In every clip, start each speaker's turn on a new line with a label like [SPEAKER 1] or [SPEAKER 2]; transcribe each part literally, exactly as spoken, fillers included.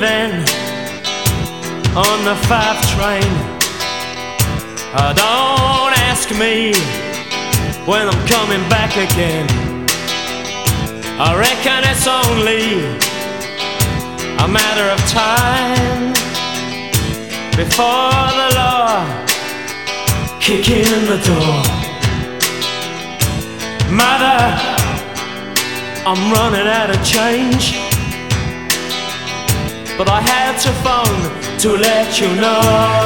[SPEAKER 1] leaving on the five train. Uh, don't ask me when I'm coming back again. I reckon it's only a matter of time before the law kick in the door. Mother, I'm running out of change, but I had to phone to let you know.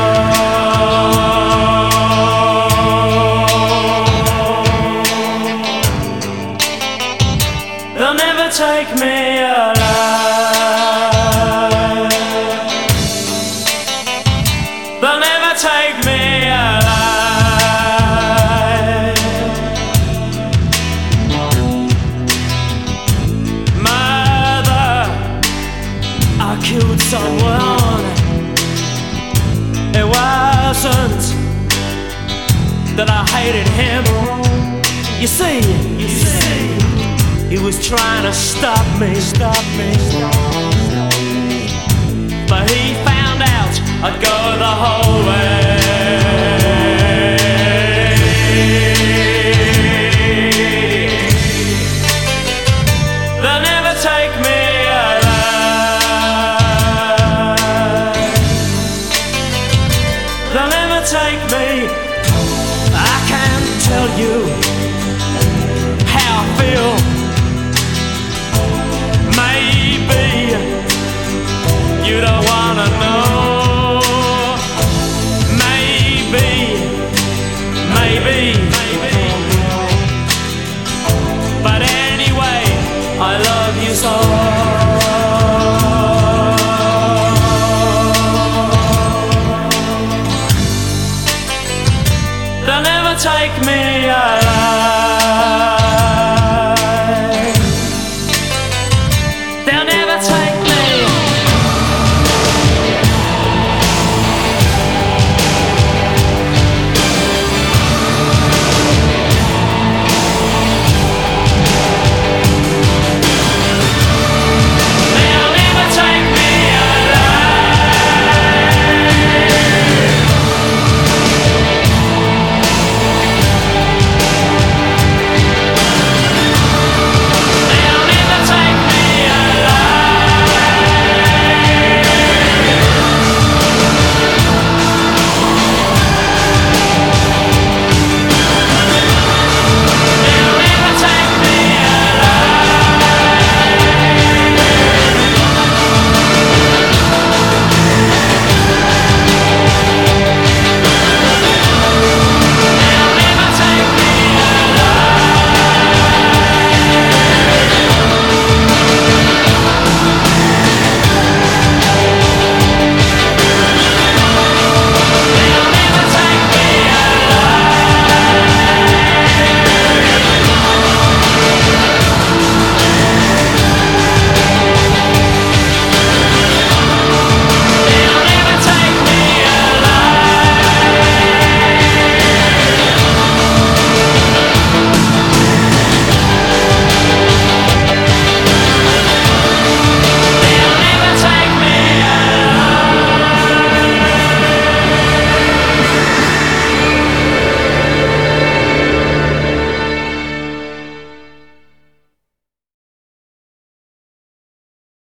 [SPEAKER 1] They'll never take me alive. They'll never take me alive. Mother, I killed someone. It wasn't that I hated him. You see, you see, he was trying to stop me, stop me, but he found out I'd go the whole way. They'll never take me alive. They'll never take me. I can't tell you how I feel. You don't wanna know. Maybe, maybe, maybe. But anyway, I love you so.